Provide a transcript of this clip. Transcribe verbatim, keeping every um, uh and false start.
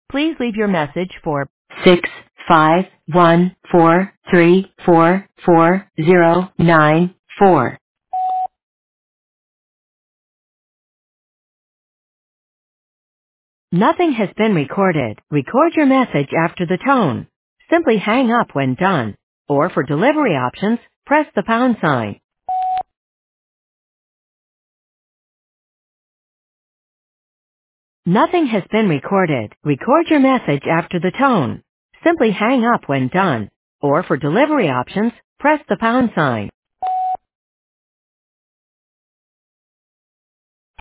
Please leave your message for six five one four three four four zero nine four. Nothing has been recorded. Record your message after the tone. Simply hang up when done. Or for delivery options, press the pound sign. Nothing has been recorded. Record your message after the tone. Simply hang up when done. Or for delivery options, press the pound sign.